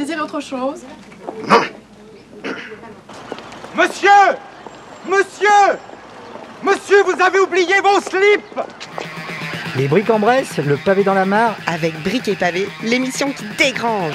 désirez autre chose? Monsieur! Monsieur! Monsieur, vous avez oublié vos slips! Les briques en Bresse, le pavé dans la mare. Avec Briques et Pavés, l'émission qui dégrange.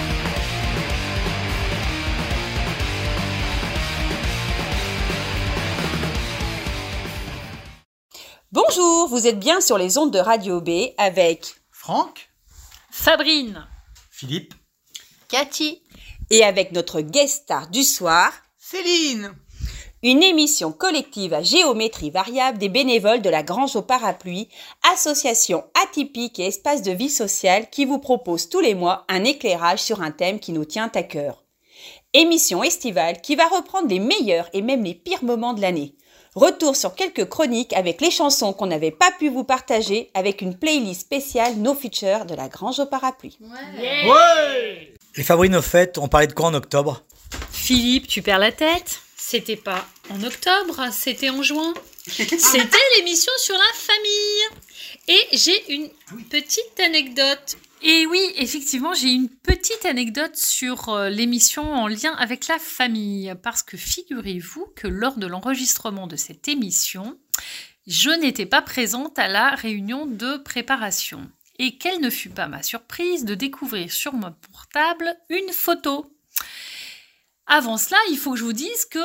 Bonjour, vous êtes bien sur les ondes de Radio B avec Franck, Fabrine, Philippe, Cathy et avec notre guest star du soir, Céline. Une émission collective à géométrie variable des bénévoles de la Grange au Parapluie, association atypique et espace de vie sociale qui vous propose tous les mois un éclairage sur un thème qui nous tient à cœur. Émission estivale qui va reprendre les meilleurs et même les pires moments de l'année. Retour sur quelques chroniques avec les chansons qu'on n'avait pas pu vous partager avec une playlist spéciale No Feature de la Grange au Parapluie. Ouais. Et Fabrine, au fait, on parlait de quoi en octobre? Philippe, tu perds la tête? C'était pas en octobre, c'était en juin. C'était l'émission sur la famille. Et j'ai une petite anecdote. Et oui, effectivement, j'ai une petite anecdote sur l'émission en lien avec la famille. Parce que figurez-vous que lors de l'enregistrement de cette émission, je n'étais pas présente à la réunion de préparation. Et quelle ne fut pas ma surprise de découvrir sur mon portable une photo. Avant cela, il faut que je vous dise que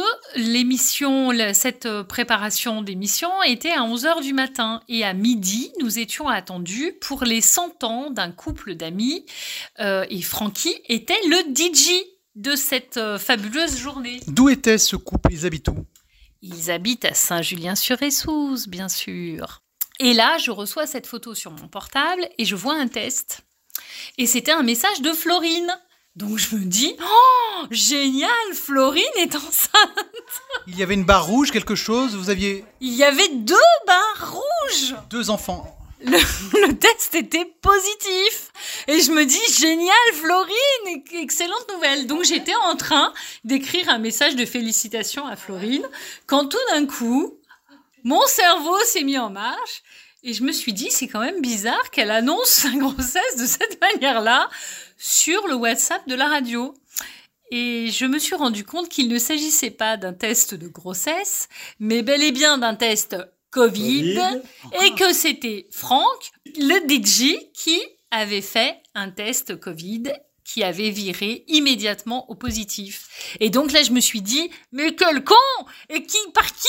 cette préparation d'émission était à 11h du matin. Et à midi, nous étions attendus pour les 100 ans d'un couple d'amis. Et Francky était le DJ de cette fabuleuse journée. D'où était ce couple? Ils habitent où? Ils habitent à Saint-Julien-sur-Essouze, bien sûr. Et là, je reçois cette photo sur mon portable et je vois un test. Et c'était un message de Florine. Donc je me dis, oh, génial, Florine est enceinte. Il y avait une barre rouge, quelque chose? Il y avait 2 barres rouges. 2 enfants. Le test était positif. Et je me dis, génial, Florine, excellente nouvelle. Donc j'étais en train d'écrire un message de félicitations à Florine, quand tout d'un coup, mon cerveau s'est mis en marche. Et je me suis dit, c'est quand même bizarre qu'elle annonce sa grossesse de cette manière-là sur le WhatsApp de la radio. Et je me suis rendu compte qu'il ne s'agissait pas d'un test de grossesse, mais bel et bien d'un test Covid. Et que c'était Franck, le DJ, qui avait fait un test Covid qui avait viré immédiatement au positif. Et donc là, je me suis dit, mais quel con! Et qui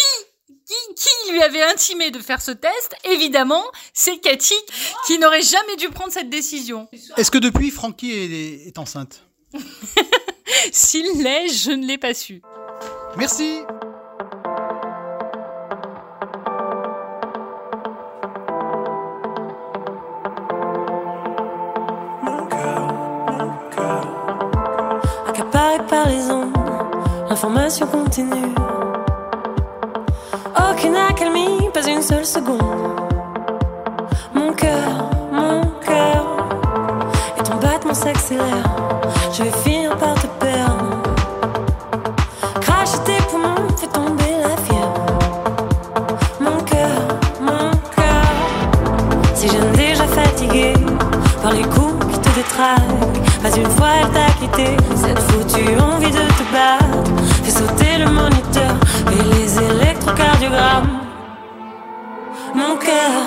lui avait intimé de faire ce test? Évidemment, c'est Cathy qui n'aurait jamais dû prendre cette décision. Est-ce que depuis, Francky est enceinte? S'il l'est, je ne l'ai pas su. Merci. Mon cœur, accaparé par les ondes, l'information continue. Aucune accalmie, pas une seule seconde. Mon cœur, et ton battement s'accélère. Je vais finir par te perdre. Cracher tes poumons, fais tomber la fièvre. Mon cœur, si je n'ai déjà fatigué par les coups qui te détraquent. Pas une fois elle t'a quitté, cette foutue envie de te battre. Fais sauter le moniteur et les électrocardiogrammes. Mon cœur,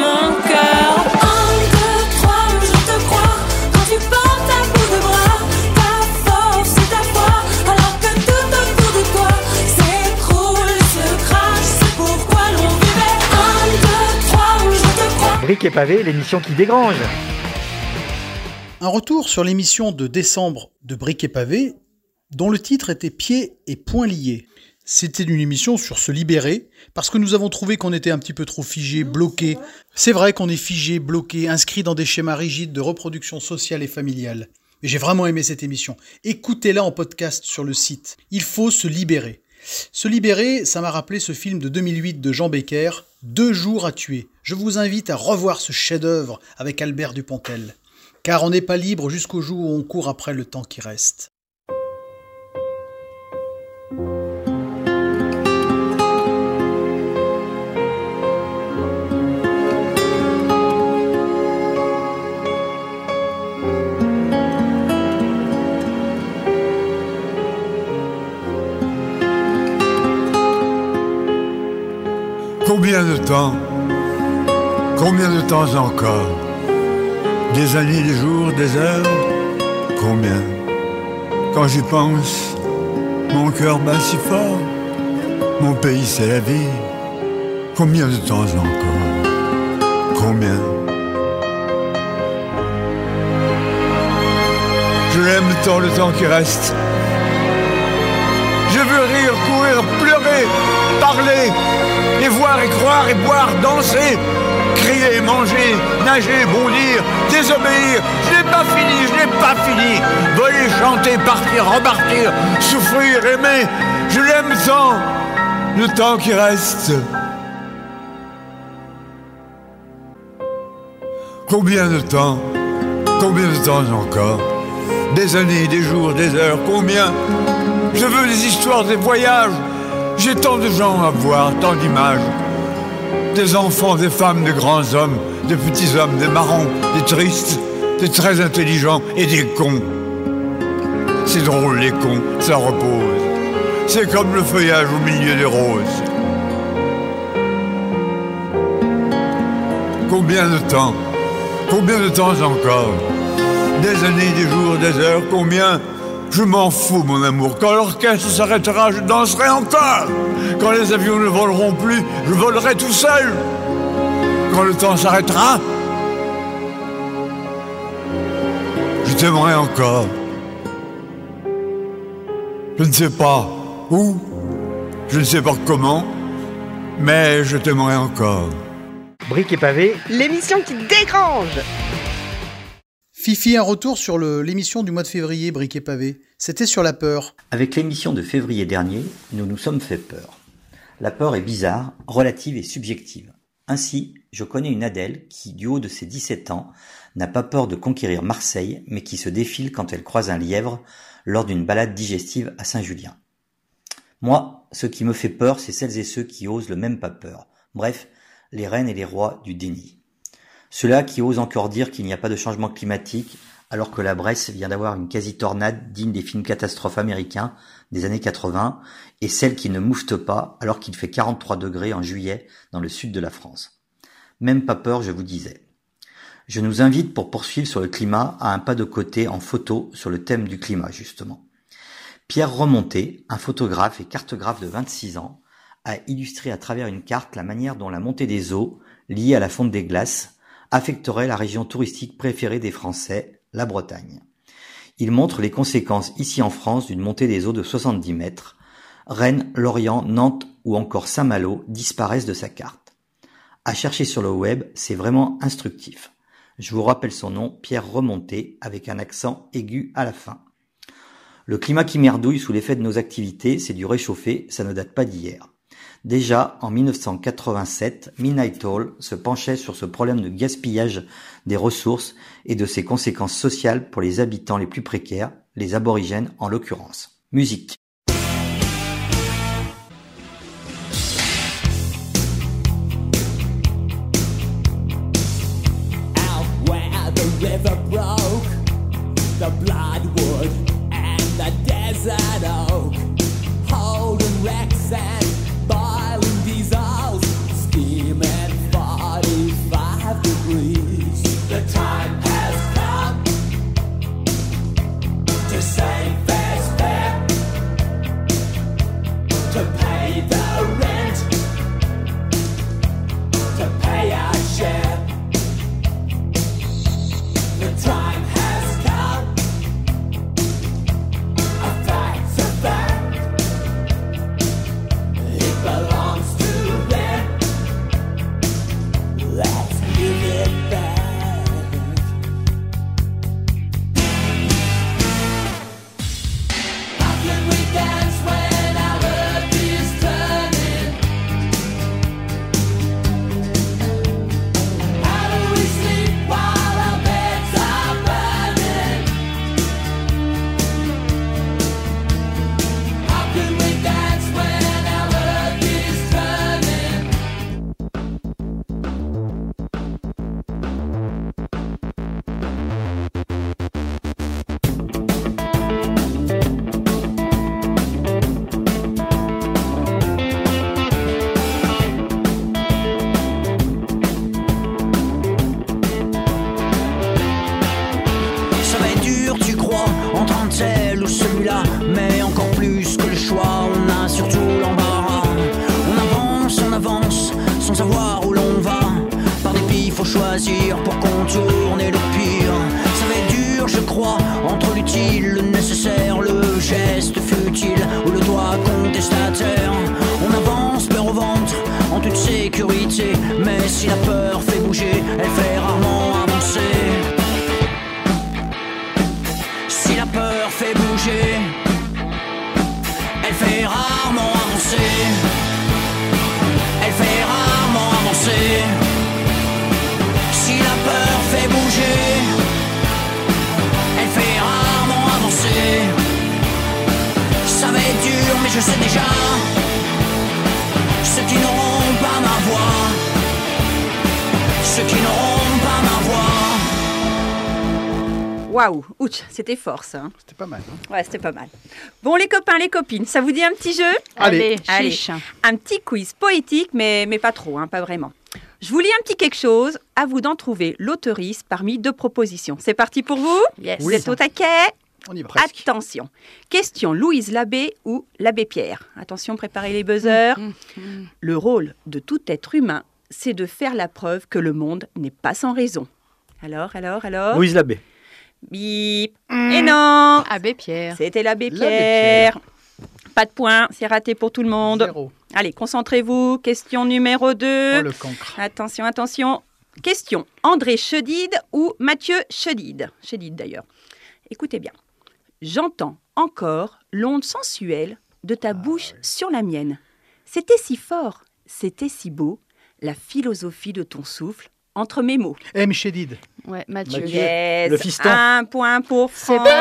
1, 2, 3, je te crois. Quand tu portes à bout de bras, ta force et ta foi, alors que tout autour de toi s'écroule, se crache. C'est pourquoi l'on vivait. 1, 2, 3, je te crois. Briques et Pavés, l'émission qui dégrange. Un retour sur l'émission de décembre de Briques et Pavés, dont le titre était Pieds et poings liés. C'était une émission sur se libérer, parce que nous avons trouvé qu'on était un petit peu trop figé, bloqué. C'est vrai qu'on est figé, bloqué, inscrit dans des schémas rigides de reproduction sociale et familiale. Et j'ai vraiment aimé cette émission. Écoutez-la en podcast sur le site. Il faut se libérer. Se libérer, ça m'a rappelé ce film de 2008 de Jean Becker, 2 jours à tuer. Je vous invite à revoir ce chef-d'œuvre avec Albert Dupontel. Car on n'est pas libre jusqu'au jour où on court après le temps qui reste. Combien de temps encore? Des années, des jours, des heures? Combien? Quand j'y pense, mon cœur bat si fort. Mon pays, c'est la vie. Combien de temps encore? Combien? Je l'aime tant le temps qui reste. Je veux rire, courir, pleurer, parler, et voir et croire et boire, danser, crier, manger, nager, bondir, désobéir. Je n'ai pas fini. Voler, chanter, partir, repartir, souffrir, aimer. Je l'aime tant, le temps qui reste. Combien de temps encore? Des années, des jours, des heures, combien? Je veux des histoires, des voyages. J'ai tant de gens à voir, tant d'images. Des enfants, des femmes, des grands hommes, des petits hommes, des marrons, des tristes, des très intelligents et des cons. C'est drôle les cons, ça repose. C'est comme le feuillage au milieu des roses. Combien de temps encore? Des années, des jours, des heures, combien? Je m'en fous, mon amour. Quand l'orchestre s'arrêtera, je danserai encore. Quand les avions ne voleront plus, je volerai tout seul. Quand le temps s'arrêtera, je t'aimerai encore. Je ne sais pas où, je ne sais pas comment, mais je t'aimerai encore. Briques et pavés, L'émission qui dégrange. Fifi, un retour sur l'émission du mois de février, Briques et pavés. C'était sur la peur. Avec l'émission de février dernier, nous nous sommes fait peur. La peur est bizarre, relative et subjective. Ainsi, je connais une Adèle qui, du haut de ses 17 ans, n'a pas peur de conquérir Marseille, mais qui se défile quand elle croise un lièvre lors d'une balade digestive à Saint-Julien. Moi, ce qui me fait peur, c'est celles et ceux qui osent le même pas peur. Bref, les reines et les rois du déni. Ceux-là qui osent encore dire qu'il n'y a pas de changement climatique alors que la Bresse vient d'avoir une quasi-tornade digne des films catastrophes américains des années 80 et celles qui ne mouftent pas alors qu'il fait 43 degrés en juillet dans le sud de la France. Même pas peur, je vous disais. Je nous invite pour poursuivre sur le climat à un pas de côté en photo sur le thème du climat justement. Pierre Remonté, un photographe et cartographe de 26 ans, a illustré à travers une carte la manière dont la montée des eaux, liée à la fonte des glaces, affecterait la région touristique préférée des Français, la Bretagne. Il montre les conséquences ici en France d'une montée des eaux de 70 mètres. Rennes, Lorient, Nantes ou encore Saint-Malo disparaissent de sa carte. À chercher sur le web, c'est vraiment instructif. Je vous rappelle son nom, Pierre Remonté, avec un accent aigu à la fin. Le climat qui merdouille sous l'effet de nos activités, c'est du réchauffé, ça ne date pas d'hier. Déjà, en 1987, Midnight Oil se penchait sur ce problème de gaspillage des ressources et de ses conséquences sociales pour les habitants les plus précaires, les aborigènes en l'occurrence. Musique. Out where the river broke, the bloodwood and the desert oak, holding wrecks and boiling diesels, steaming 45 degrees. The time has come to save fair's fair, to pay the rent, to pay our share. The time has come, a fact's a fact. It belongs to them. Let's give it back. loisir pour contourner le pire. Ça va être dur, je crois, entre l'utile, le nécessaire, le geste futile ou le doigt contestataire. On avance, peur au ventre, en toute sécurité, mais si la peur fait bouger, elle fait rarement avancer. Si la peur fait bouger, elle fait rarement avancer. Elle fait rarement avancer. Si la peur fait bouger, elle fait rarement avancer. Ça va être dur, mais je sais déjà ceux qui n'auront pas ma voix, ceux qui n'auront pas ma voix. Waouh, ouch, c'était fort ça. C'était pas mal. Ouais, c'était pas mal. Bon, les copains, les copines, ça vous dit un petit jeu? Allez, chiche. Un petit quiz poétique, mais pas trop, hein, pas vraiment. Je vous lis un petit quelque chose, à vous d'en trouver l'auteurice parmi 2 propositions. C'est parti pour vous? Yes. Vous êtes au taquet? On y est presque. Attention. Question Louise Labbé ou l'abbé Pierre. Attention, préparez les buzzers. Le rôle de tout être humain, c'est de faire la preuve que le monde n'est pas sans raison. Alors Louise Labbé. Bip. Et non, Abbé Pierre. c'était l'abbé L'abbé Pierre. Pas de points, c'est raté pour tout le monde. 0. Allez, concentrez-vous. Question numéro 2. Oh, le cancre. Attention. Question André Chedid ou Mathieu Chedid. Chedid d'ailleurs. Écoutez bien. J'entends encore l'onde sensuelle de ta bouche sur la mienne. C'était si fort, c'était si beau, la philosophie de ton souffle entre mes mots. M. Chédid. Ouais, Mathieu. Mathieu. Yes, Le fiston. 1 point pour C'est Franck.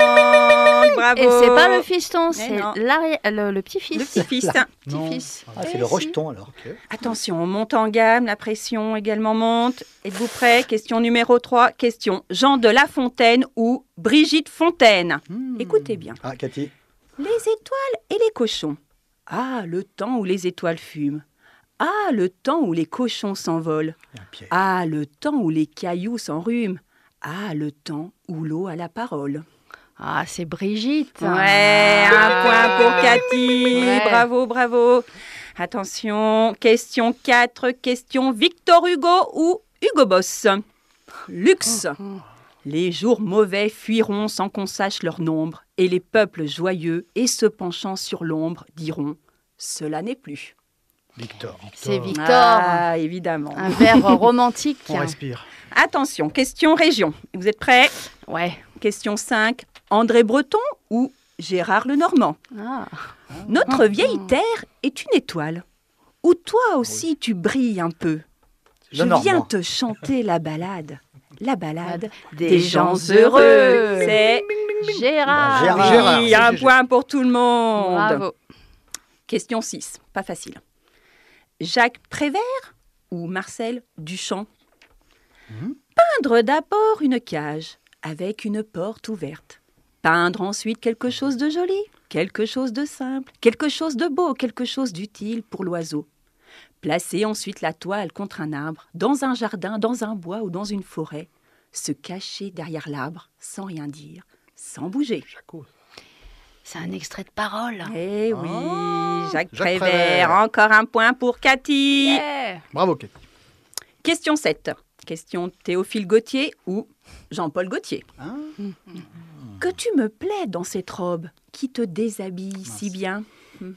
Bravo. Et c'est pas le fiston, Mais c'est non. le petit-fils. Le petit-fils. Non. Petit-fils. Ah, c'est Eh le si. rejeton alors. Attention, on monte en gamme, la pression également monte. Êtes-vous prêts? Question numéro 3. Question Jean de La Fontaine ou Brigitte Fontaine. Écoutez bien. Ah, Cathy. Les étoiles et les cochons. Ah, le temps où les étoiles fument. Ah, le temps où les cochons s'envolent. Il y a un piège. Ah, le temps où les cailloux s'enrhument. Ah, le temps où l'eau a la parole. Ah, c'est Brigitte. Ouais, 1 point pour Cathy. Ouais. Bravo. Attention, question 4. Question Victor Hugo ou Hugo Boss. Luxe. Les jours mauvais fuiront sans qu'on sache leur nombre, et les peuples joyeux et se penchant sur l'ombre diront « Cela n'est plus Victor. ». C'est Victor. Ah, évidemment. Un vers romantique. On respire. Attention, question région. Vous êtes prêts? Ouais. Question 5. André Breton ou Gérard Lenormand. Ah. Notre vieille terre est une étoile, où toi aussi tu brilles un peu. Je Lenormand. viens te chanter la balade des Des gens gens heureux. heureux. C'est Gérard. Gérard. oui, c'est un GG. point pour tout le monde. Bravo. Question 6, pas facile. Jacques Prévert ou Marcel Duchamp. Peindre d'abord une cage avec une porte ouverte. Peindre ensuite quelque chose de joli, quelque chose de simple, quelque chose de beau, quelque chose d'utile pour l'oiseau. Placer ensuite la toile contre un arbre, dans un jardin, dans un bois ou dans une forêt. Se cacher derrière l'arbre, sans rien dire, sans bouger. C'est un extrait de parole. Eh oui, Jacques Jacques Prévert. Prévert. Encore un point pour Cathy. Yeah. Bravo, Cathy. Question 7. Question Théophile Gautier ou Jean-Paul Gaultier. Que tu me plais dans cette robe qui te déshabille si bien.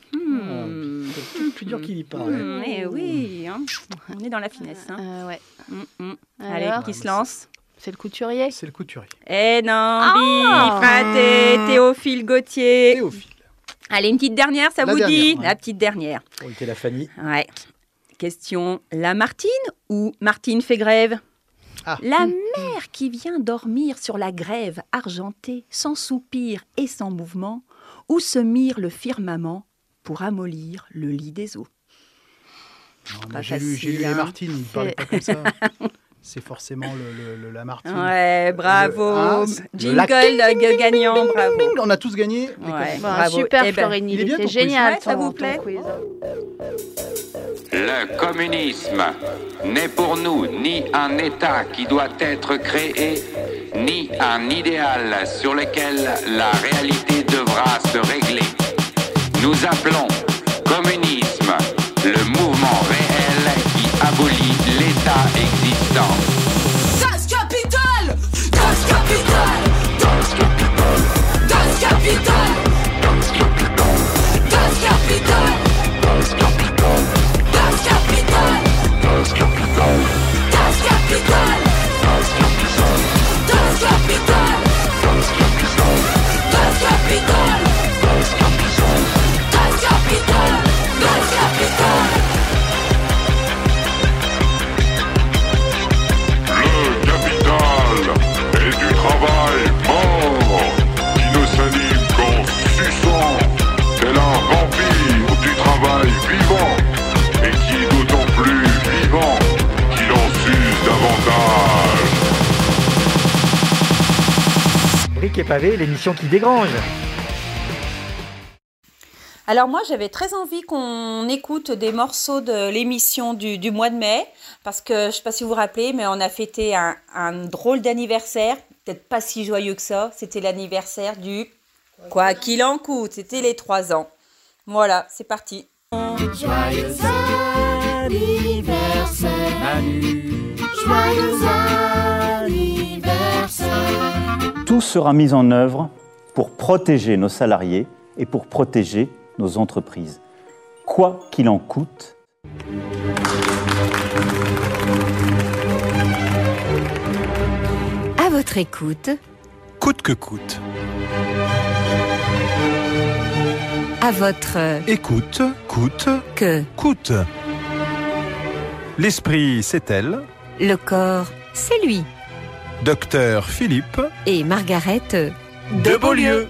C'est plus dur qu'il y paraît. Eh oui, hein. On est dans la finesse. Hein. Ouais. Allez, Alors qui se lance? C'est le couturier. C'est le couturier. Eh non, bip, raté, Théophile Gautier. Théophile. Allez, une petite dernière, ça La vous dit? dernière, ouais. La petite dernière. On était la Fanny. Ouais. Question Lamartine ou Martine fait grève? Ah. La mer qui vient dormir sur la grève argentée, sans soupir et sans mouvement, où se mire le firmament pour amollir le lit des eaux. Non, Pas j'ai lu facile, les hein. Martine, il ne parlait pas comme ça. C'est forcément le Lamartine. Ouais, bravo. Ah, Jingle de gagnant, bravo. On a tous gagné. les Ouais, copains. bravo. Super, Eh ben, Florine, il est il bien était ton quiz. génial. Ouais, ça ton- vous ton plaît quiz. Le communisme n'est pour nous ni un État qui doit être créé, ni un idéal sur lequel la réalité devra se régler. Nous appelons communisme le mouvement réel qui abolit l'État existant. Briques et pavés, l'émission qui dégrange. Alors moi, j'avais très envie qu'on écoute des morceaux de l'émission du mois de mai, parce que je ne sais pas si vous vous rappelez, mais on a fêté un drôle d'anniversaire, peut-être pas si joyeux que ça. C'était l'anniversaire du Quoi qu'il en coûte, c'était les 3 ans. Voilà, c'est parti. Joyeux anniversaire Manu, joyeux anniversaire. Tout sera mis en œuvre pour protéger nos salariés et pour protéger nos entreprises. Quoi qu'il en coûte. À votre écoute. Coûte que coûte. À votre écoute, coûte que coûte. L'esprit, c'est elle. Le corps, c'est lui. Docteur Philippe et Margaret de Beaulieu.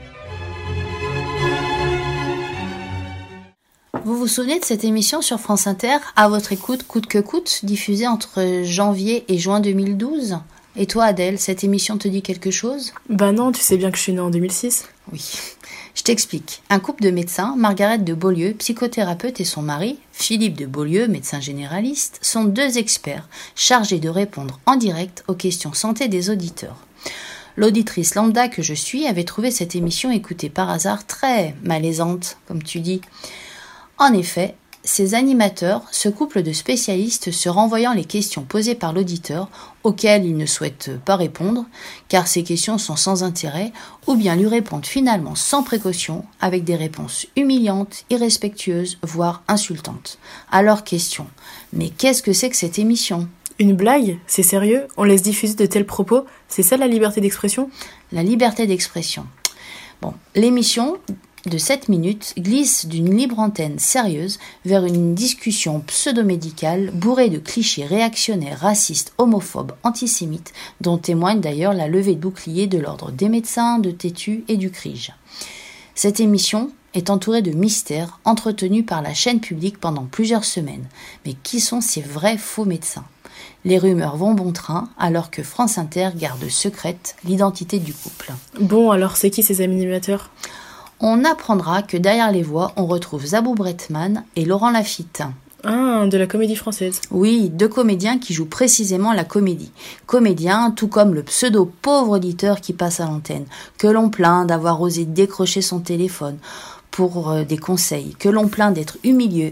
Vous vous souvenez de cette émission sur France Inter, À votre écoute, coûte que coûte, diffusée entre janvier et juin 2012 ? Et toi Adèle, cette émission te dit quelque chose ? Bah non, tu sais bien que je suis née en 2006. Oui. Je t'explique. Un couple de médecins, Margaret de Beaulieu, psychothérapeute, et son mari, Philippe de Beaulieu, médecin généraliste, sont 2 experts chargés de répondre en direct aux questions santé des auditeurs. L'auditrice lambda que je suis avait trouvé cette émission écoutée par hasard très malaisante, comme tu dis. En effet, ces animateurs, ce couple de spécialistes se renvoyant les questions posées par l'auditeur, auxquelles ils ne souhaitent pas répondre, car ces questions sont sans intérêt, ou bien lui répondent finalement sans précaution, avec des réponses humiliantes, irrespectueuses, voire insultantes. Alors question, mais qu'est-ce que c'est que cette émission ? Une blague ? C'est sérieux ? On laisse diffuser de tels propos ? C'est ça la liberté d'expression ? La liberté d'expression. Bon, l'émission de 7 minutes glisse d'une libre antenne sérieuse vers une discussion pseudo-médicale bourrée de clichés réactionnaires, racistes, homophobes, antisémites, dont témoigne d'ailleurs la levée de boucliers de l'ordre des médecins, de Tétu et du CRIJ. Cette émission est entourée de mystères entretenus par la chaîne publique pendant plusieurs semaines. Mais qui sont ces vrais faux médecins ? Les rumeurs vont bon train alors que France Inter garde secrète l'identité du couple. Bon, alors c'est qui ces animateurs ? On apprendra que derrière les voix, on retrouve Zabou Bretman et Laurent Lafitte. Ah, de la comédie française. Oui, 2 comédiens qui jouent précisément la comédie. Comédiens, tout comme le pseudo-pauvre auditeur qui passe à l'antenne, que l'on plaint d'avoir osé décrocher son téléphone pour des conseils, que l'on plaint d'être humilié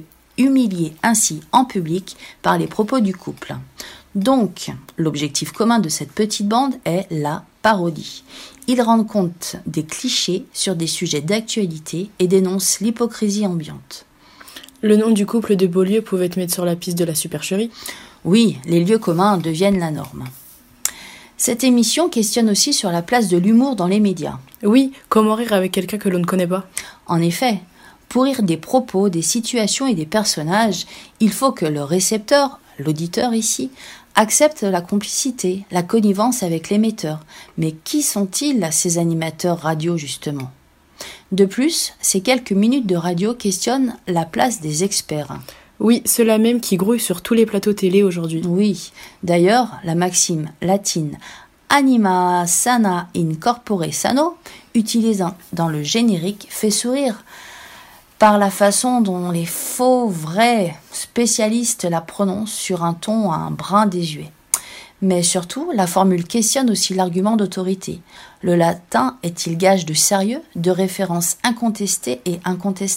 ainsi en public par les propos du couple. Donc, l'objectif commun de cette petite bande est la parodie. Ils rendent compte des clichés sur des sujets d'actualité et dénoncent l'hypocrisie ambiante. Le nom du couple de Beaulieu pouvait te mettre sur la piste de la supercherie ? Oui, les lieux communs deviennent la norme. Cette émission questionne aussi sur la place de l'humour dans les médias. Oui, comment rire avec quelqu'un que l'on ne connaît pas ? En effet, pour rire des propos, des situations et des personnages, il faut que le récepteur, l'auditeur ici, accepte la complicité, la connivence avec l'émetteur. Mais qui sont-ils, ces animateurs radio, justement ? De plus, ces quelques minutes de radio questionnent la place des experts. Oui, ceux-là même qui grouillent sur tous les plateaux télé aujourd'hui. Oui, d'ailleurs, la maxime latine « Anima sana in corpore sano » utilisée dans le générique fait sourire par la façon dont les faux, vrais spécialistes la prononcent sur un ton un brin désuet. Mais surtout, la formule questionne aussi l'argument d'autorité. Le latin est-il gage de sérieux, de référence incontestée et incontestable ?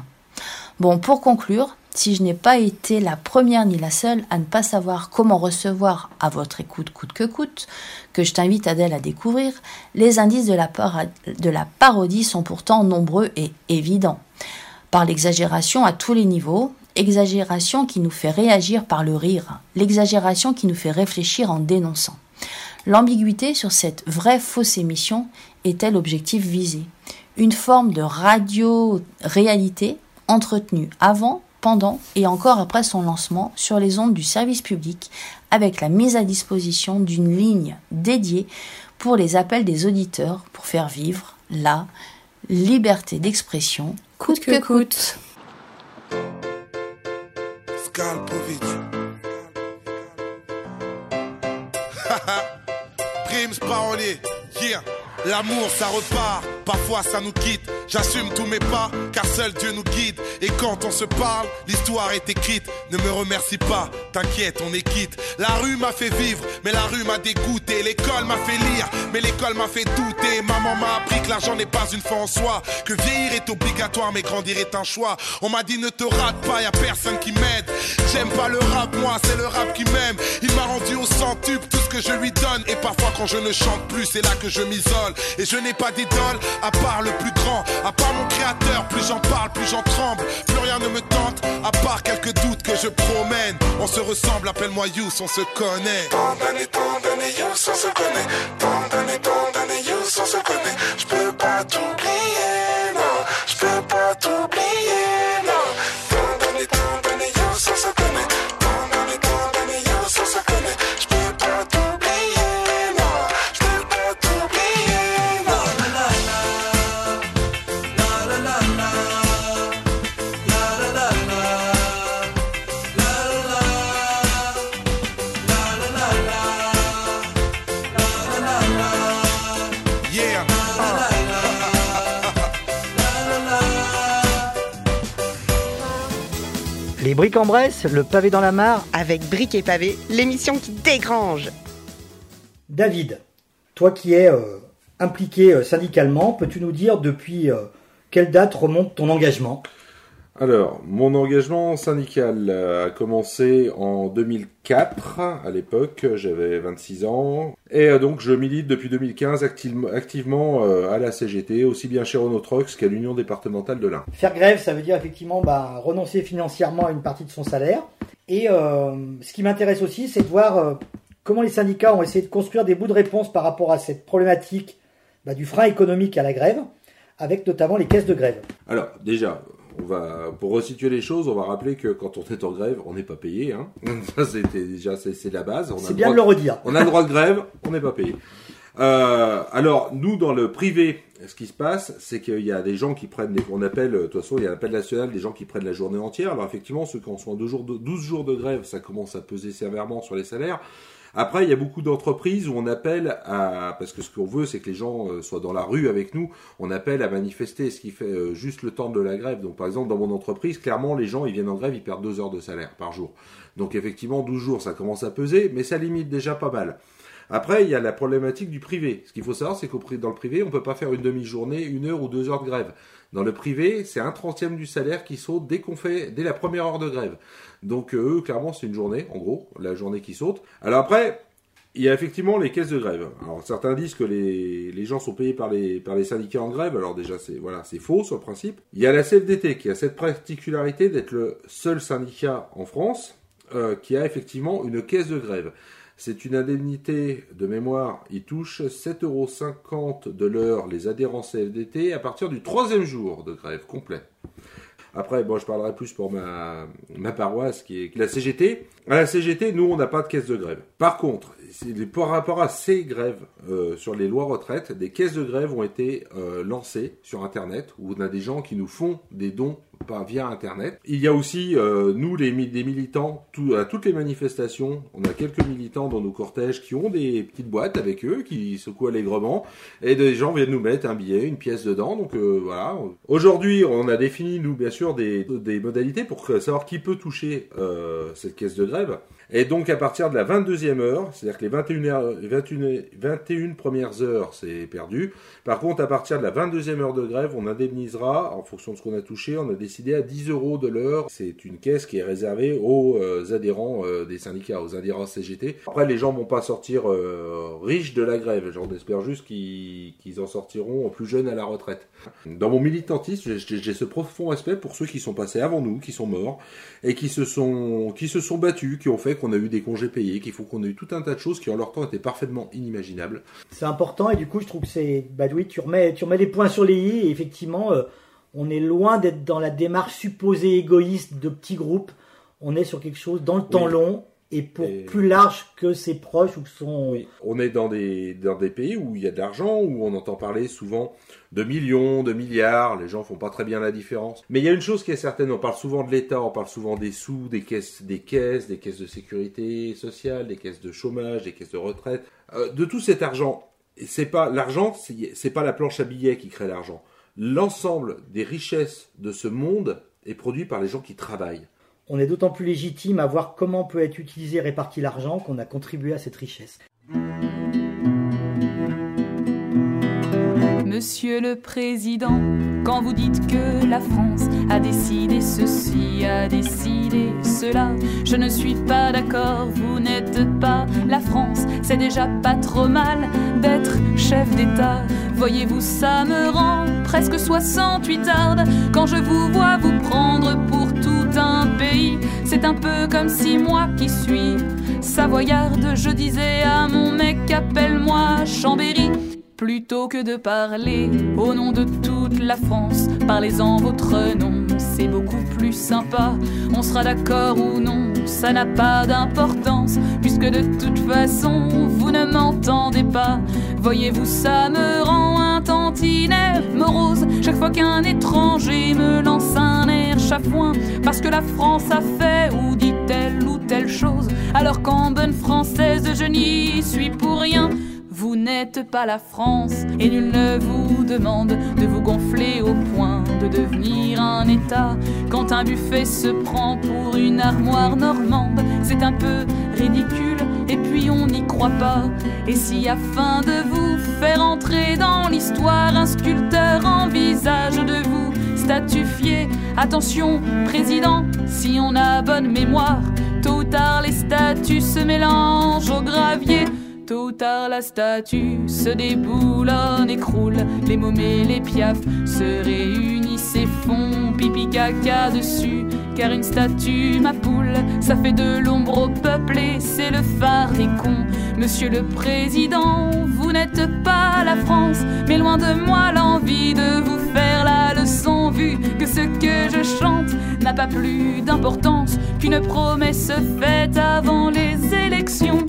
Bon, pour conclure, si je n'ai pas été la première ni la seule à ne pas savoir comment recevoir à votre écoute coûte que coûte, que je t'invite Adèle à découvrir, les indices de la parodie sont pourtant nombreux et évidents. Par l'exagération à tous les niveaux, exagération qui nous fait réagir par le rire, l'exagération qui nous fait réfléchir en dénonçant. L'ambiguïté sur cette vraie fausse émission était l'objectif visé. Une forme de radio-réalité entretenue avant, pendant et encore après son lancement sur les ondes du service public avec la mise à disposition d'une ligne dédiée pour les appels des auditeurs pour faire vivre la liberté d'expression coûte que coûte. Skalpovic. Primes parolier. Yeah. L'amour ça repart, parfois ça nous quitte. J'assume tous mes pas, car seul Dieu nous guide. Et quand on se parle, l'histoire est écrite. Ne me remercie pas, t'inquiète, on est quitte. La rue m'a fait vivre, mais la rue m'a dégoûté. L'école m'a fait lire, mais l'école m'a fait douter. Maman m'a appris que l'argent n'est pas une fin en soi, que vieillir est obligatoire, mais grandir est un choix. On m'a dit ne te rate pas, y'a personne qui m'aide. J'aime pas le rap, moi, c'est le rap qui m'aime. Il m'a rendu au centuple tout ce que je lui donne. Et parfois quand je ne chante plus, c'est là que je m'isole. Et je n'ai pas d'idole, à part le plus grand, à part mon créateur. Plus j'en parle, plus j'en tremble. Plus rien ne me tente, à part quelques doutes que je promène. On se ressemble, appelle-moi Youss, on se connaît. Tant d'années, Youss, on se connaît. Tant d'années, Youss, on se connaît. Je peux pas t'oublier, non. Je peux pas t'oublier, non. Tant d'années, Youss, on se connaît. Tant d'années, Youss, on se connaît. Je peux pas t'oublier, non. Je peux pas t'oublier, non. Les Briques-en-Bresse, le pavé dans la mare. Avec Briques et Pavés, l'émission qui dégrange. David, toi qui es impliqué syndicalement, peux-tu nous dire depuis quelle date remonte ton engagement ? Alors, mon engagement syndical a commencé en 2004. À l'époque, j'avais 26 ans. Et donc, je milite depuis 2015 activement à la CGT, aussi bien chez Renault Trucks qu'à l'Union départementale de l'Ain. Faire grève, ça veut dire effectivement renoncer financièrement à une partie de son salaire. Et ce qui m'intéresse aussi, c'est de voir comment les syndicats ont essayé de construire des bouts de réponse par rapport à cette problématique du frein économique à la grève, avec notamment les caisses de grève. Alors, déjà... pour resituer les choses, on va rappeler que quand on est en grève, on n'est pas payé. Hein. Ça, c'est la base. C'est bien de le redire. On a le droit de grève, on n'est pas payé. Alors, nous, dans le privé, ce qui se passe, c'est qu'il y a des gens qui prennent, on appelle, de toute façon, il y a l'appel national des gens qui prennent la journée entière. Alors, effectivement, ceux qui en sont 12 jours de grève, ça commence à peser sévèrement sur les salaires. Après, il y a beaucoup d'entreprises où on appelle à... Parce que ce qu'on veut, c'est que les gens soient dans la rue avec nous. On appelle à manifester, ce qui fait juste le temps de la grève. Donc, par exemple, dans mon entreprise, clairement, les gens, ils viennent en grève, ils perdent 2 heures de salaire par jour. Donc, effectivement, 12 jours, ça commence à peser, mais ça limite déjà pas mal. Après, il y a la problématique du privé. Ce qu'il faut savoir, c'est que dans le privé, on peut pas faire une demi-journée, 1 heure ou 2 heures de grève. Dans le privé, c'est 1/30 du salaire qui saute dès la première heure de grève. Donc eux, clairement, c'est une journée, en gros, la journée qui saute. Alors après, il y a effectivement les caisses de grève. Alors certains disent que les gens sont payés par les syndicats en grève. Alors déjà, c'est faux sur le principe. Il y a la CFDT qui a cette particularité d'être le seul syndicat en France qui a effectivement une caisse de grève. C'est une indemnité de mémoire, il touche 7,50 € de l'heure les adhérents CFDT à partir du 3e jour de grève complet. Après, je parlerai plus pour ma paroisse qui est la CGT. À la CGT, nous, on n'a pas de caisse de grève. Par contre, par rapport à ces grèves sur les lois retraites, des caisses de grève ont été lancées sur Internet, où on a des gens qui nous font des dons via Internet. Il y a aussi, nous, des militants, à toutes les manifestations, on a quelques militants dans nos cortèges qui ont des petites boîtes avec eux, qui secouent allègrement, et des gens viennent nous mettre un billet, une pièce dedans, donc voilà. Aujourd'hui, on a défini, nous, bien sûr, des modalités pour savoir qui peut toucher cette caisse de grève. Et donc, à partir de la 22e heure, c'est-à-dire que les 21 premières heures, c'est perdu. Par contre, à partir de la 22e heure de grève, on indemnisera, en fonction de ce qu'on a touché, on a décidé à 10 € de l'heure. C'est une caisse qui est réservée aux adhérents des syndicats, aux adhérents CGT. Après, les gens vont pas sortir riches de la grève. On espère juste qu'ils en sortiront plus jeunes à la retraite. Dans mon militantisme, j'ai ce profond respect pour ceux qui sont passés avant nous, qui sont morts, et qui se sont battus, qui ont fait qu'on a eu des congés payés, qui font qu'on a eu tout un tas de choses qui en leur temps étaient parfaitement inimaginables. C'est important et du coup je trouve que c'est... oui, tu remets les points sur les i et effectivement on est loin d'être dans la démarche supposée égoïste de petits groupes. On est sur quelque chose dans le temps long et plus large que ses proches ou que son... Oui. On est dans des pays où il y a de l'argent, où on entend parler souvent de millions, de milliards, les gens font pas très bien la différence. Mais il y a une chose qui est certaine, on parle souvent de l'État, on parle souvent des sous, des caisses de sécurité sociale, des caisses de chômage, des caisses de retraite. De tout cet argent, c'est pas l'argent, c'est pas la planche à billets qui crée l'argent. L'ensemble des richesses de ce monde est produit par les gens qui travaillent. On est d'autant plus légitime à voir comment peut être utilisé et réparti l'argent qu'on a contribué à cette richesse. Monsieur le Président, quand vous dites que la France a décidé ceci, a décidé cela, je ne suis pas d'accord, vous n'êtes pas la France. C'est déjà pas trop mal d'être chef d'État. Voyez-vous, ça me rend presque 68arde quand je vous vois vous prendre pour tout un pays. C'est un peu comme si moi qui suis savoyarde, je disais à mon mec appelle-moi Chambéry. Plutôt que de parler au nom de toute la France, parlez-en votre nom, c'est beaucoup plus sympa. On sera d'accord ou non, ça n'a pas d'importance, puisque de toute façon, vous ne m'entendez pas. Voyez-vous, ça me rend un tantinet morose chaque fois qu'un étranger me lance un air chafouin, parce que la France a fait ou dit telle ou telle chose, alors qu'en bonne française, je n'y suis pour rien. Vous n'êtes pas la France et nul ne vous demande de vous gonfler au point de devenir un État. Quand un buffet se prend pour une armoire normande, c'est un peu ridicule et puis on n'y croit pas. Et si afin de vous faire entrer dans l'histoire, un sculpteur envisage de vous statufier, attention président, si on a bonne mémoire, tôt ou tard les statues se mélangent au gravier. Tôt ou tard la statue se déboulonne, écroule, les mômes et les piafs se réunissent et font pipi caca dessus. Car une statue, ma poule, ça fait de l'ombre au peuple et c'est le phare des cons. Monsieur le Président, vous n'êtes pas la France, mais loin de moi l'envie de vous faire la leçon, vu que ce que je chante n'a pas plus d'importance qu'une promesse faite avant les élections.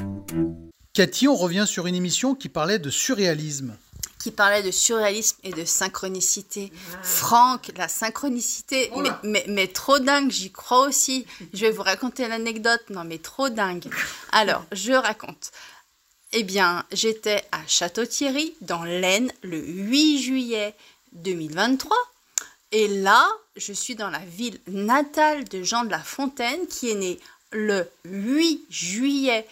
Cathy, on revient sur une émission qui parlait de surréalisme. Qui parlait de surréalisme et de synchronicité. Franck, la synchronicité, mais trop dingue, j'y crois aussi. Je vais vous raconter l'anecdote, non mais trop dingue. Alors, je raconte. Eh bien, j'étais à Château-Thierry, dans l'Aisne, le 8 juillet 2023. Et là, je suis dans la ville natale de Jean de La Fontaine, qui est né le 8 juillet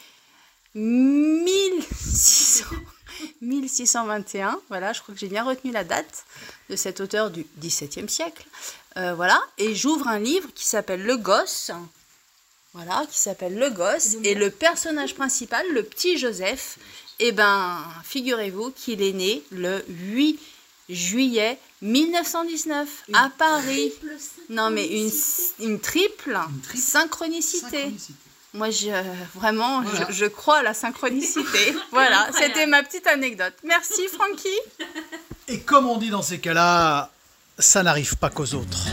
1621, voilà, je crois que j'ai bien retenu la date de cet auteur du XVIIe siècle, voilà, et j'ouvre un livre qui s'appelle Le Gosse, voilà, et le personnage principal, le petit Joseph, eh ben, figurez-vous qu'il est né le 8 juillet 1919 à Paris. Non mais une triple synchronicité. Moi, je crois à la synchronicité. Voilà, c'était ma petite anecdote. Merci, Francky. Et comme on dit dans ces cas-là, ça n'arrive pas qu'aux autres.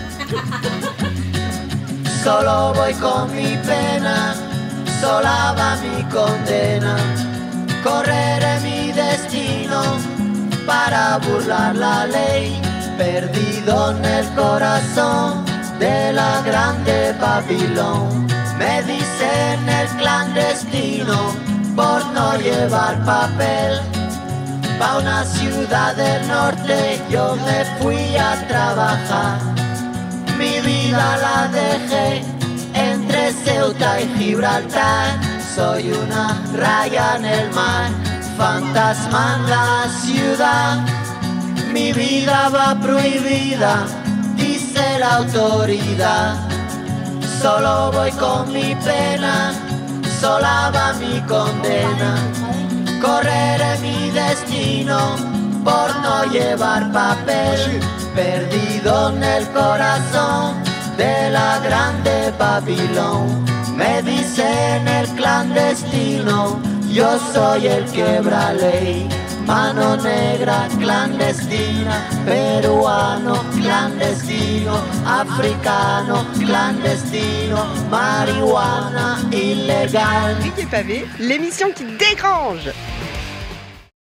Solo voy con mi pena, sola va mi condena. Correré mi destino para burlar la ley. Perdido en el corazón de la grande Babilón. Me dicen el clandestino por no llevar papel. Pa' una ciudad del norte yo me fui a trabajar. Mi vida la dejé entre Ceuta y Gibraltar. Soy una raya en el mar, fantasma en la ciudad. Mi vida va prohibida, dice la autoridad. Solo voy con mi pena, sola va mi condena. Correré mi destino por no llevar papel. Perdido en el corazón de la grande Babilón. Me dicen el clandestino, yo soy el quebra ley. Mano negra clandestina, peruano clandestino, africano clandestino, marijuana illégal. Brick et Pavé, l'émission qui dégrange.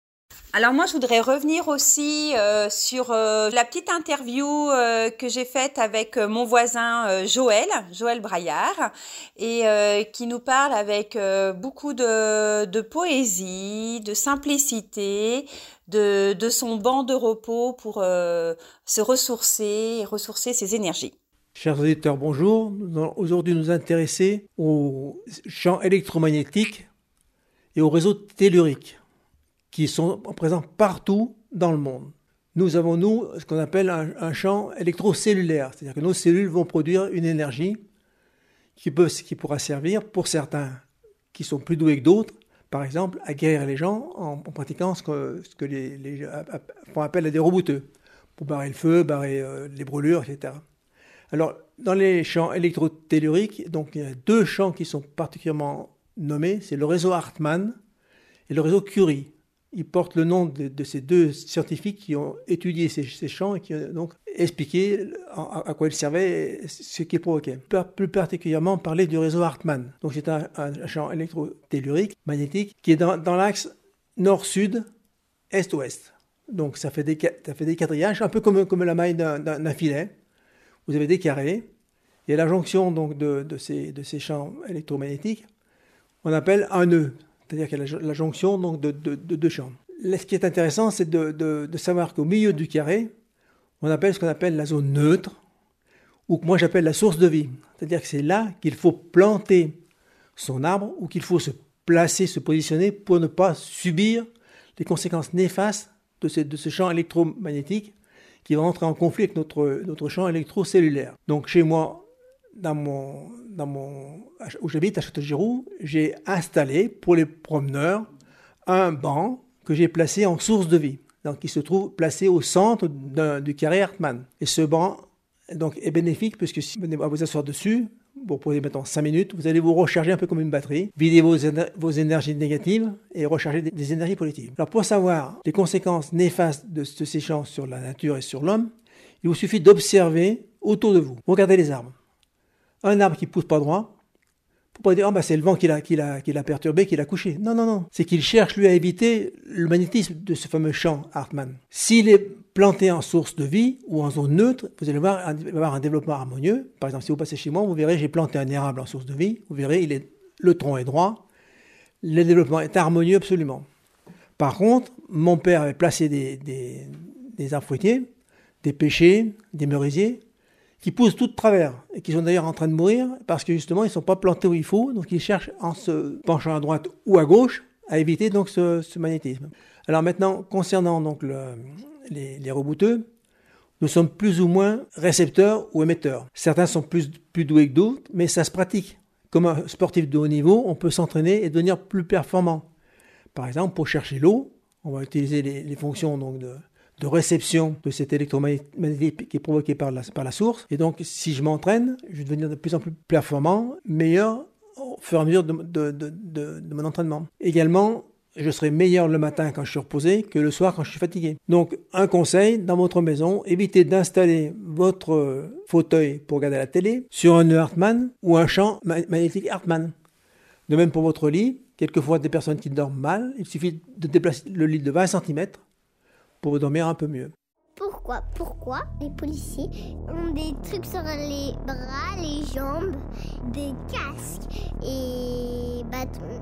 Alors moi, je voudrais revenir aussi sur la petite interview que j'ai faite avec mon voisin Joël Braillard, et qui nous parle avec beaucoup de poésie, de simplicité, de son banc de repos pour se ressourcer et ressourcer ses énergies. Chers auditeurs, bonjour. Nous allons aujourd'hui nous intéresser aux champs électromagnétiques et aux réseaux telluriques qui sont présents partout dans le monde. Nous avons, ce qu'on appelle un champ électrocellulaire, c'est-à-dire que nos cellules vont produire une énergie qui pourra servir pour certains qui sont plus doués que d'autres, par exemple, à guérir les gens en pratiquant ce que les font appel à des rebouteux, pour barrer le feu, barrer les brûlures, etc. Alors, dans les champs électrotelluriques, donc, il y a 2 champs qui sont particulièrement nommés, c'est le réseau Hartmann et le réseau Curie. Ils portent le nom de ces 2 scientifiques qui ont étudié ces champs et qui ont donc expliqué à quoi ils servaient et ce qu'ils provoquaient. Plus particulièrement, parler du réseau Hartmann. Donc c'est un champ électrotellurique, magnétique, qui est dans l'axe nord-sud, est-ouest. Donc ça fait des quadrillages, un peu comme la maille d'un filet. Vous avez des carrés, et à la jonction donc, de ces champs électromagnétiques, on appelle un nœud. C'est-à-dire qu'il y a la jonction donc, de 2 champs. Là, ce qui est intéressant, c'est de savoir qu'au milieu du carré, on appelle ce qu'on appelle la zone neutre, ou que moi j'appelle la source de vie. C'est-à-dire que c'est là qu'il faut planter son arbre, ou qu'il faut se placer, se positionner pour ne pas subir les conséquences néfastes de ce champ électromagnétique qui va entrer en conflit avec notre champ électrocellulaire. Donc chez moi, où j'habite à Châteaugiroux, j'ai installé pour les promeneurs un banc que j'ai placé en source de vie, donc qui se trouve placé au centre du carré Hartmann. Et ce banc donc, est bénéfique puisque si vous venez à vous asseoir dessus, vous posez maintenant 5 minutes, vous allez vous recharger un peu comme une batterie, vider vos énergies négatives et recharger des énergies positives. Alors pour savoir les conséquences néfastes de ces champs sur la nature et sur l'homme, il vous suffit d'observer autour de vous. Regardez les arbres. Un arbre qui pousse pas droit, faut pas dire c'est le vent qui l'a perturbé, qui l'a couché. Non. C'est qu'il cherche lui à éviter le magnétisme de ce fameux champ Hartmann. S'il est planté en source de vie ou en zone neutre, vous allez voir avoir un développement harmonieux. Par exemple, si vous passez chez moi, vous verrez, j'ai planté un érable en source de vie. Vous verrez, le tronc est droit. Le développement est harmonieux absolument. Par contre, mon père avait placé des arbres fruitiers, des pêchers, des merisiers, qui poussent tout de travers et qui sont d'ailleurs en train de mourir parce que justement ils ne sont pas plantés où il faut, donc ils cherchent en se penchant à droite ou à gauche à éviter donc ce magnétisme. Alors maintenant, concernant donc les rebouteux, nous sommes plus ou moins récepteurs ou émetteurs. Certains sont plus doués que d'autres, mais ça se pratique. Comme un sportif de haut niveau, on peut s'entraîner et devenir plus performant. Par exemple, pour chercher l'eau, on va utiliser les fonctions donc de réception de cet électromagnétique qui est provoqué par la source. Et donc, si je m'entraîne, je vais devenir de plus en plus performant, meilleur au fur et à mesure de mon entraînement. Également, je serai meilleur le matin quand je suis reposé que le soir quand je suis fatigué. Donc, un conseil, dans votre maison, évitez d'installer votre fauteuil pour regarder la télé sur un nœud Hartmann ou un champ magnétique Hartmann. De même pour votre lit, quelquefois des personnes qui dorment mal, il suffit de déplacer le lit de 20 cm pour vous dormir un peu mieux. Pourquoi les policiers ont des trucs sur les bras, les jambes, des casques et bâtons?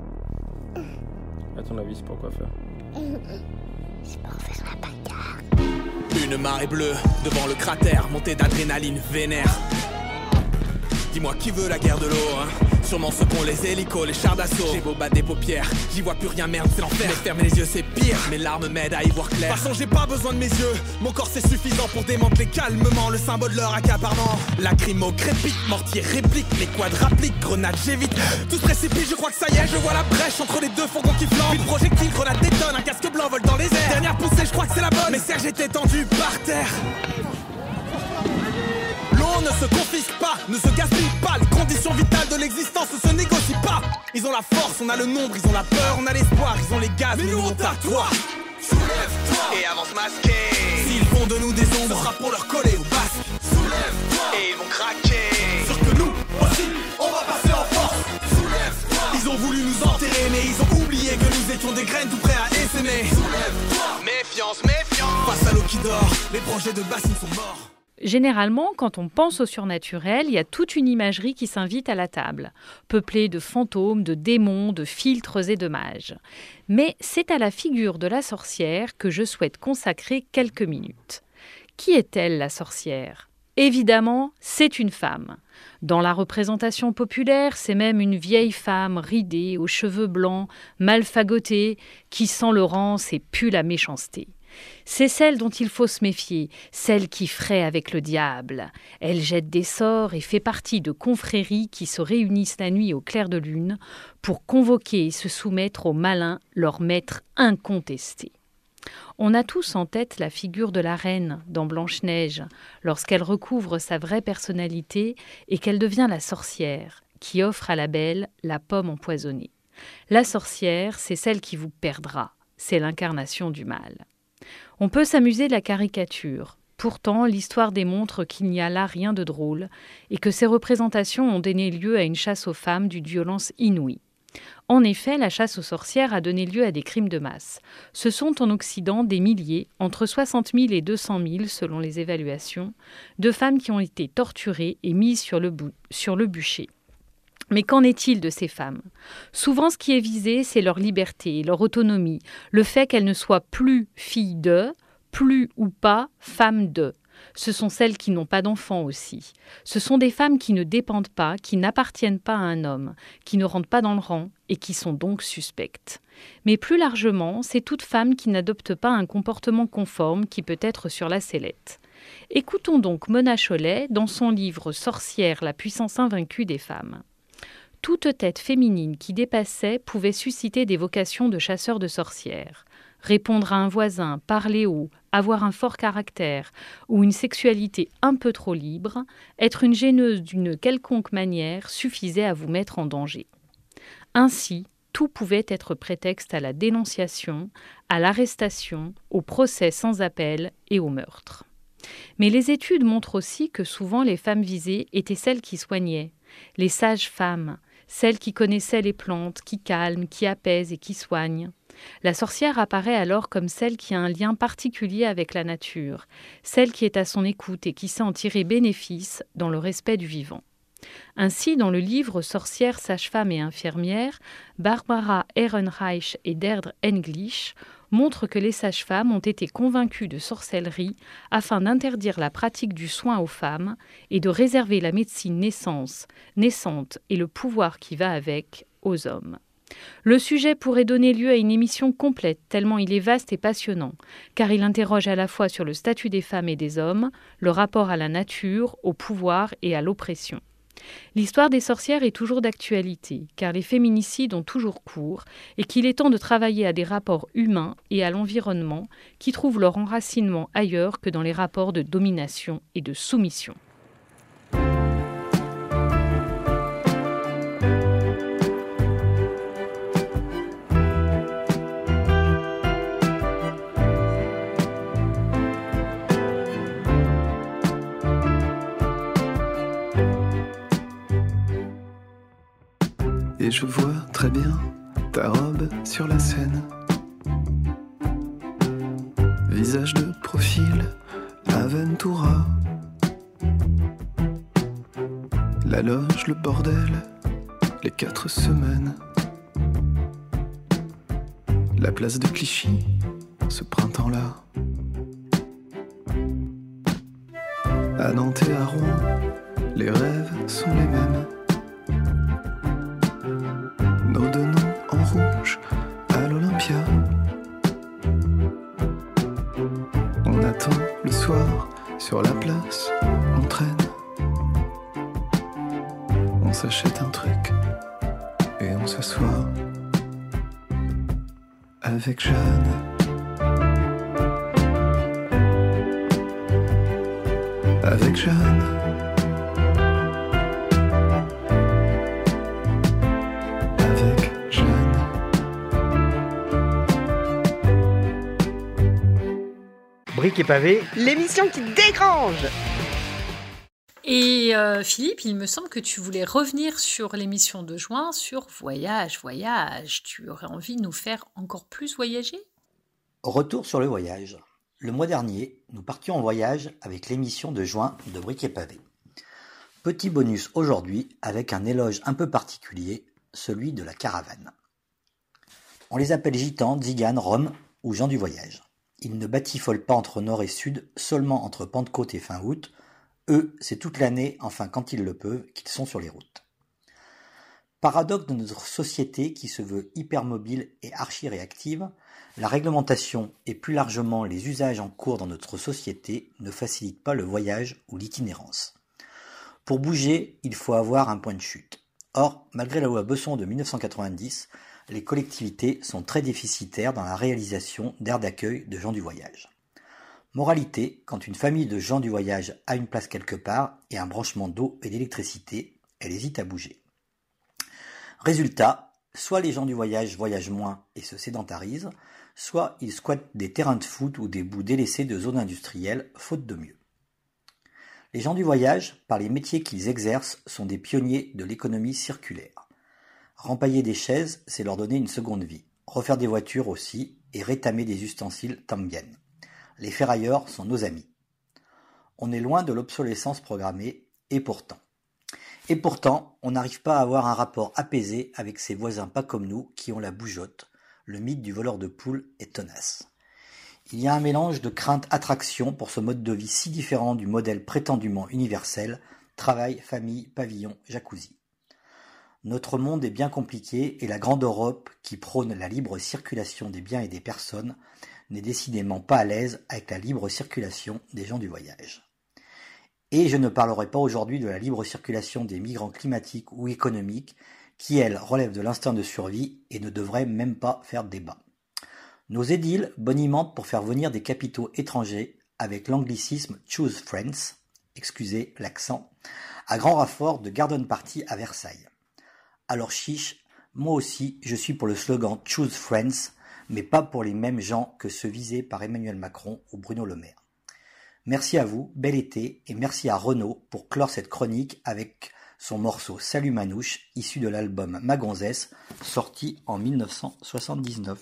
À ton avis, c'est pour quoi faire? C'est pour faire la bagarre. Une marée bleue devant le cratère, montée d'adrénaline vénère. Dis-moi qui veut la guerre de l'eau, hein? Sûrement ceux qu'ont les hélicos, les chars d'assaut. J'ai beau battre des paupières, j'y vois plus rien, merde, c'est l'enfer. Mais fermer les yeux c'est pire, mes larmes m'aident à y voir clair. De toute façon j'ai pas besoin de mes yeux, mon corps c'est suffisant pour démanteler calmement le symbole de leur accaparement. Lacrymo crépite, mortier réplique, les quads rappliquent, grenades j'évite. Tout se précipite, je crois que ça y est, je vois la brèche entre les 2 fourgons qui flambent. Une projectile, grenade détonne, un casque blanc vole dans les airs. Dernière poussée, je crois que c'est la bonne, mais Serge était tendu par terre. L'eau ne se confisque pas, ne se gaspille pas. Les conditions vitales de l'existence ne se négocient pas. Ils ont la force, on a le nombre, ils ont la peur, on a l'espoir, ils ont les gaz, mais nous on t'a toi. Soulève-toi et avance masqué. S'ils font de nous des ombres, ce sera pour leur coller au basque. Soulève-toi et ils vont craquer. Sûr que nous aussi, on va passer en force. Soulève-toi. Ils ont voulu nous enterrer, mais ils ont oublié que nous étions des graines tout prêts à essaimer. Soulève-toi. méfiance, méfiance. Face à l'eau qui dort, les projets de bassines sont morts. Généralement, quand on pense au surnaturel, il y a toute une imagerie qui s'invite à la table, peuplée de fantômes, de démons, de philtres et de mages. Mais c'est à la figure de la sorcière que je souhaite consacrer quelques minutes. Qui est-elle, la sorcière ? Évidemment, c'est une femme. Dans la représentation populaire, c'est même une vieille femme ridée, aux cheveux blancs, mal fagotée, qui sent le rance et pue la méchanceté. C'est celle dont il faut se méfier, celle qui fraie avec le diable. Elle jette des sorts et fait partie de confréries qui se réunissent la nuit au clair de lune pour convoquer et se soumettre aux malins, leur maître incontesté. On a tous en tête la figure de la reine dans Blanche-Neige, lorsqu'elle recouvre sa vraie personnalité et qu'elle devient la sorcière, qui offre à la belle la pomme empoisonnée. La sorcière, c'est celle qui vous perdra, c'est l'incarnation du mal. On peut s'amuser de la caricature. Pourtant, l'histoire démontre qu'il n'y a là rien de drôle et que ces représentations ont donné lieu à une chasse aux femmes d'une violence inouïe. En effet, la chasse aux sorcières a donné lieu à des crimes de masse. Ce sont en Occident des milliers, entre 60 000 et 200 000 selon les évaluations, de femmes qui ont été torturées et mises sur le bûcher. Mais qu'en est-il de ces femmes ? Souvent, ce qui est visé, c'est leur liberté, leur autonomie, le fait qu'elles ne soient plus filles de, plus ou pas femmes de. Ce sont celles qui n'ont pas d'enfants aussi. Ce sont des femmes qui ne dépendent pas, qui n'appartiennent pas à un homme, qui ne rentrent pas dans le rang et qui sont donc suspectes. Mais plus largement, c'est toute femme qui n'adopte pas un comportement conforme qui peut être sur la sellette. Écoutons donc Mona Chollet dans son livre « Sorcière, la puissance invaincue des femmes ». Toute tête féminine qui dépassait pouvait susciter des vocations de chasseur de sorcières. Répondre à un voisin, parler haut, avoir un fort caractère ou une sexualité un peu trop libre, être une gêneuse d'une quelconque manière suffisait à vous mettre en danger. Ainsi, tout pouvait être prétexte à la dénonciation, à l'arrestation, au procès sans appel et au meurtre. Mais les études montrent aussi que souvent les femmes visées étaient celles qui soignaient, les sages femmes, celles qui connaissaient les plantes, qui calment, qui apaisent et qui soignent. La sorcière apparaît alors comme celle qui a un lien particulier avec la nature, celle qui est à son écoute et qui sait en tirer bénéfice dans le respect du vivant. Ainsi, dans le livre « Sorcières, sages-femmes et infirmières », Barbara Ehrenreich et Deirdre English montrent que les sages-femmes ont été convaincues de sorcellerie afin d'interdire la pratique du soin aux femmes et de réserver la médecine naissante et le pouvoir qui va avec aux hommes. Le sujet pourrait donner lieu à une émission complète tellement il est vaste et passionnant, car il interroge à la fois sur le statut des femmes et des hommes, le rapport à la nature, au pouvoir et à l'oppression. L'histoire des sorcières est toujours d'actualité, car les féminicides ont toujours cours et qu'il est temps de travailler à des rapports humains et à l'environnement qui trouvent leur enracinement ailleurs que dans les rapports de domination et de soumission. Et je vois très bien ta robe sur la scène. Visage de profil, Aventura. La loge, le bordel, les 4 semaines. La place de Clichy, ce printemps-là. À Nantes et à Rouen, les rêves sont les mêmes. Nos 2 noms en rouge à l'Olympia. On attend le soir sur la place, on traîne. On s'achète un truc et on s'assoit avec Jeanne. Avec Jeanne. Briques et pavés, l'émission qui dégrange. Et Philippe, il me semble que tu voulais revenir sur l'émission de juin sur Voyage. Tu aurais envie de nous faire encore plus voyager ? Retour sur le voyage. Le mois dernier, nous partions en voyage avec l'émission de juin de Briques et Pavés. Petit bonus aujourd'hui avec un éloge un peu particulier, celui de la caravane. On les appelle gitans, tziganes, roms ou gens du voyage. Ils ne batifolent pas entre nord et sud, seulement entre Pentecôte et fin août. Eux, c'est toute l'année, enfin quand ils le peuvent, qu'ils sont sur les routes. Paradoxe de notre société qui se veut hypermobile et archi-réactive, la réglementation et plus largement les usages en cours dans notre société ne facilitent pas le voyage ou l'itinérance. Pour bouger, il faut avoir un point de chute. Or, malgré la loi Besson de 1990, les collectivités sont très déficitaires dans la réalisation d'aires d'accueil de gens du voyage. Moralité, quand une famille de gens du voyage a une place quelque part et un branchement d'eau et d'électricité, elle hésite à bouger. Résultat, soit les gens du voyage voyagent moins et se sédentarisent, soit ils squattent des terrains de foot ou des bouts délaissés de zones industrielles, faute de mieux. Les gens du voyage, par les métiers qu'ils exercent, sont des pionniers de l'économie circulaire. Rempailler des chaises, c'est leur donner une seconde vie. Refaire des voitures aussi, et rétamer des ustensiles también. Les ferrailleurs sont nos amis. On est loin de l'obsolescence programmée, et pourtant, on n'arrive pas à avoir un rapport apaisé avec ses voisins pas comme nous qui ont la bougeotte. Le mythe du voleur de poules est tenace. Il y a un mélange de crainte-attraction pour ce mode de vie si différent du modèle prétendument universel, travail, famille, pavillon, jacuzzi. Notre monde est bien compliqué et la grande Europe, qui prône la libre circulation des biens et des personnes, n'est décidément pas à l'aise avec la libre circulation des gens du voyage. Et je ne parlerai pas aujourd'hui de la libre circulation des migrants climatiques ou économiques, qui, elle, relève de l'instinct de survie et ne devrait même pas faire débat. Nos édiles bonimentent pour faire venir des capitaux étrangers avec l'anglicisme « choose friends », excusez l'accent, à grand renfort de garden party à Versailles. Alors chiche, moi aussi je suis pour le slogan « choose friends », mais pas pour les mêmes gens que ceux visés par Emmanuel Macron ou Bruno Le Maire. Merci à vous, bel été, et merci à Renaud pour clore cette chronique avec son morceau « Salut Manouche » issu de l'album Ma Gonzesse, sorti en 1979.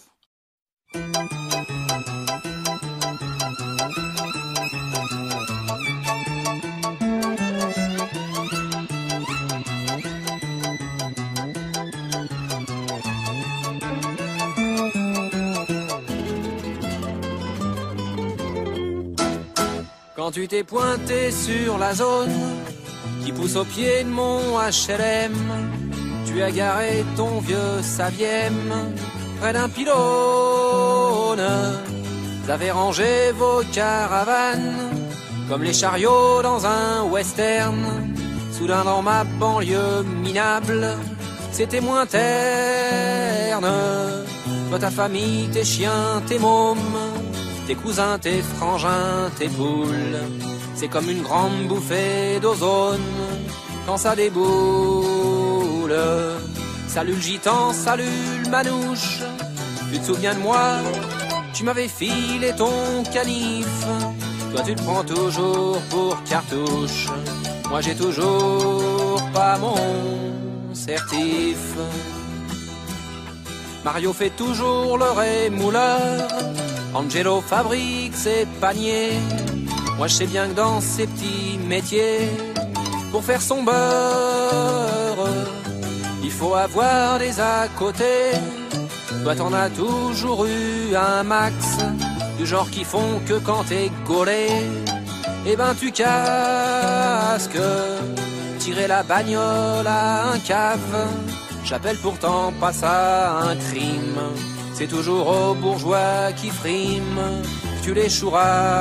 Quand tu t'es pointé sur la zone qui pousse au pied de mon HLM, tu as garé ton vieux Saviem près d'un pylône. Vous avez rangé vos caravanes comme les chariots dans un western. Soudain dans ma banlieue minable, c'était moins terne. Toi, ta famille, tes chiens, tes mômes, tes cousins, tes frangins, tes poules, c'est comme une grande bouffée d'ozone quand ça déboule. Salut le gitan, salut le manouche, tu te souviens de moi? Tu m'avais filé ton canif. Toi tu te prends toujours pour cartouche, moi j'ai toujours pas mon certif. Mario fait toujours le rémouleur, Angelo fabrique ses paniers. Moi je sais bien que dans ces petits métiers, pour faire son beurre, il faut avoir des à côté. Toi t'en as toujours eu un max, du genre qui font que quand t'es gaulé, eh ben tu casques. Tirer la bagnole à un cave, j'appelle pourtant pas ça un crime. C'est toujours aux bourgeois qui friment que tu les chouraves.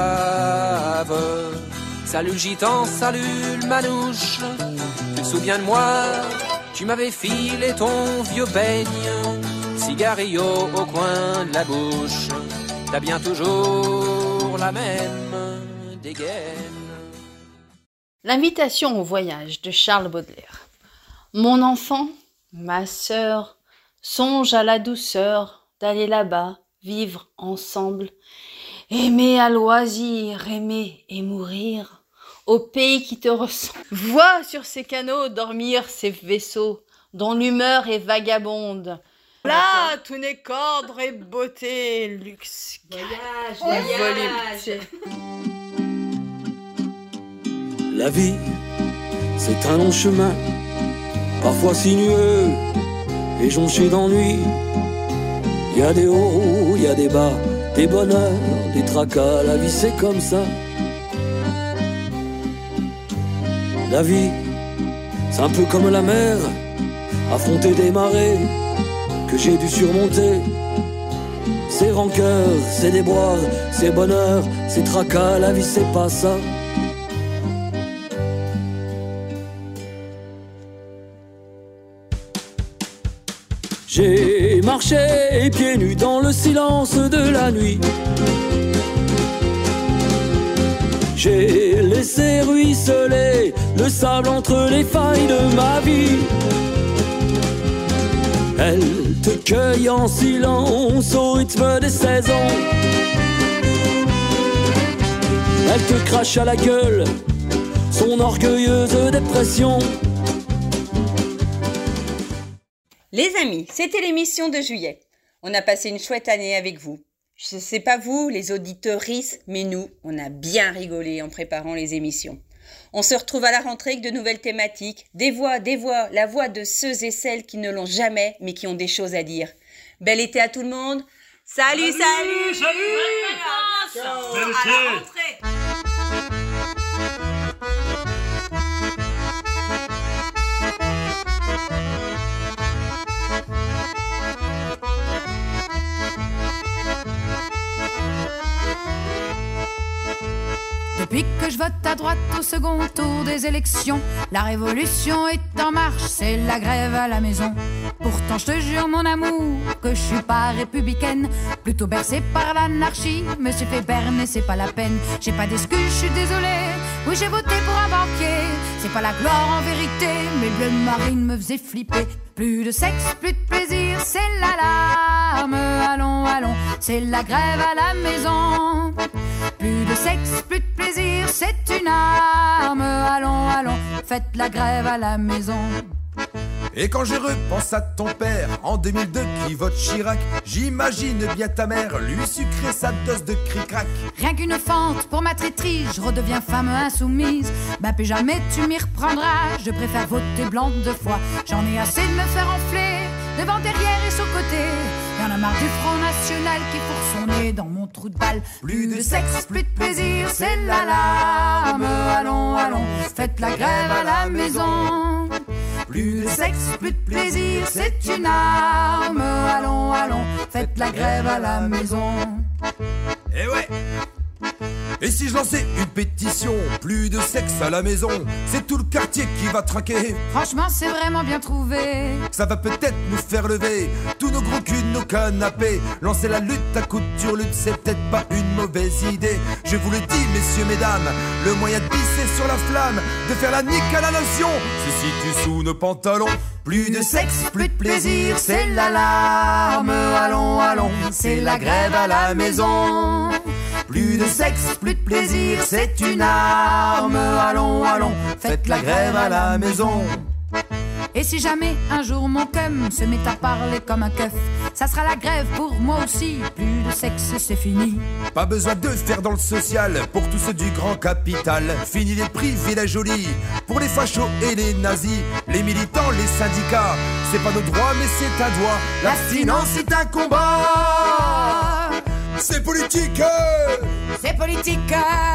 Salut le gitan, salut le manouche, tu te souviens de moi? Tu m'avais filé ton vieux peigne, cigarillo au coin de la bouche. T'as bien toujours la même dégaine. L'invitation au voyage de Charles Baudelaire. Mon enfant, ma sœur, songe à la douceur d'aller là-bas, vivre ensemble, aimer à loisir, aimer et mourir, au pays qui te ressemble. Vois sur ces canaux dormir ces vaisseaux, dont l'humeur est vagabonde. Là, tout n'est qu'ordre et beauté, luxe, Voyage. La vie, c'est un long chemin, parfois sinueux et jonché d'ennui. Il y a des hauts, il y a des bas, des bonheurs, des tracas, la vie c'est comme ça. La vie, c'est un peu comme la mer, affronter des marées que j'ai dû surmonter. C'est rancœur, c'est déboire, c'est bonheur, c'est tracas, la vie c'est pas ça. J'ai marché pieds nus dans le silence de la nuit. J'ai laissé ruisseler le sable entre les failles de ma vie. Elle te cueille en silence au rythme des saisons. Elle te crache à la gueule son orgueilleuse dépression. Les amis, c'était l'émission de juillet. On a passé une chouette année avec vous. Je sais pas vous, les auditeuristes, mais nous, on a bien rigolé en préparant les émissions. On se retrouve à la rentrée avec de nouvelles thématiques, des voix, la voix de ceux et celles qui ne l'ont jamais, mais qui ont des choses à dire. Bel été à tout le monde. Salut. À la rentrée. Depuis que je vote à droite au second tour des élections, la révolution est en marche, c'est la grève à la maison. Pourtant je te jure mon amour que je suis pas républicaine, plutôt bercée par l'anarchie, me suis fait berner, c'est pas la peine. J'ai pas d'excuses, je suis désolée, oui j'ai voté pour un banquier. C'est pas la gloire en vérité, mais le bleu marine me faisait flipper. Plus de sexe, plus de plaisir, c'est l'alarme. Allons, c'est la grève à la maison. Plus de sexe, plus de plaisir, c'est une arme. Allons, faites la grève à la maison. Et quand je repense à ton père, en 2002 qui vote Chirac, j'imagine bien ta mère lui sucrer sa dose de cric-crac. Rien qu'une fente pour ma traîtrise, je redeviens femme insoumise. Bah plus jamais tu m'y reprendras, je préfère voter blanc 2 fois. J'en ai assez de me faire enfler, devant, derrière et sur côté. Y'en a marre du Front National qui fourre son nez dans mon trou de balle. Plus de sexe, plus de plaisir, c'est l'alarme. Allons, faites la grève à la maison. Plus de sexe, plus de plaisir, c'est une arme. Allons, faites la grève à la maison. Eh ouais. Et si je lançais une pétition, plus de sexe à la maison, c'est tout le quartier qui va trinquer. Franchement c'est vraiment bien trouvé. Ça va peut-être nous faire lever tous nos gros culs, nos canapés. Lancer la lutte à coups de turlute, c'est peut-être pas une mauvaise idée. Je vous le dis messieurs, mesdames, le moyen de pisser sur la flamme, de faire la nique à la nation, se situe sous nos pantalons. Plus de sexe, plus de plaisir, c'est l'alarme. Allons, c'est la grève à la maison. Plus de sexe, plus de plaisir, c'est une arme. Allons, faites la grève à la maison. Et si jamais un jour mon cum se met à parler comme un keuf, ça sera la grève pour moi aussi. Plus de sexe, c'est fini. Pas besoin de faire dans le social pour tous ceux du grand capital. Fini les privilèges jolis pour les fachos et les nazis. Les militants, les syndicats, c'est pas nos droits mais c'est un droit. L'abstinence est un combat. C'est politique. C'est politique.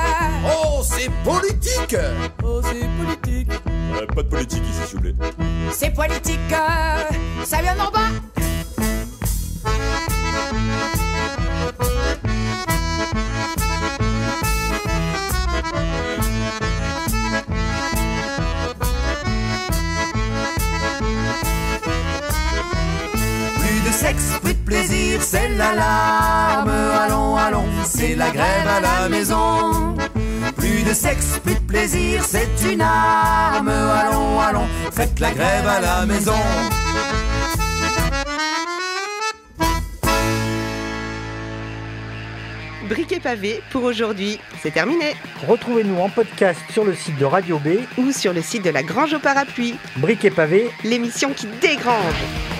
Oh, c'est politique. Oh, c'est politique. Pas de politique ici, s'il vous plaît. C'est politique. Ça vient d'en bas. Plus de sexe, plus de plaisir, c'est l'alarme. Allons, c'est la grève à la maison. Plus de sexe, plus de plaisir, c'est une arme. Allons, faites la grève à la maison. Briquet pavé pour aujourd'hui, c'est terminé. Retrouvez-nous en podcast sur le site de Radio B ou sur le site de la Grange au Parapluie. Briquet pavé, l'émission qui dégrange.